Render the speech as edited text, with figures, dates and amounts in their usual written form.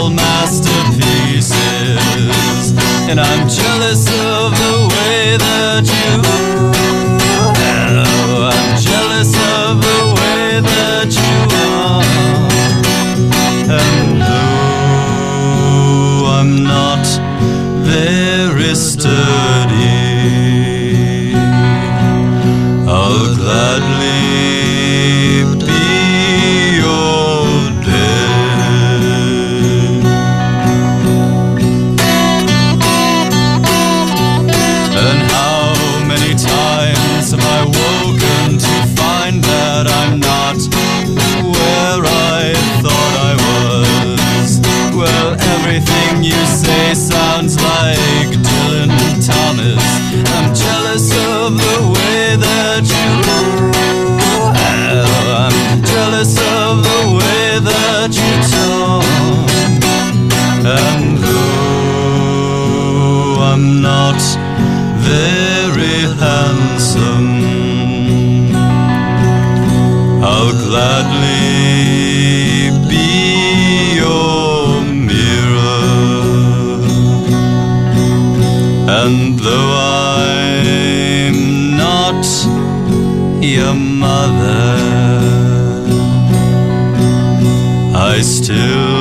all masterpieces, and I'm jealous of the way that you are. I'm jealous of the way that you are. And though I'm not very sturdy, I'll gladly be your dead. And how many times have I woken to find that I'm not where I thought I was? Well, everything you say sounds like Dylan Thomas. I'm jealous of the way that you are. I'm jealous of the way that you talk. And though I'm not very handsome, I'll gladly be your mirror. And though I'm not your mother, I still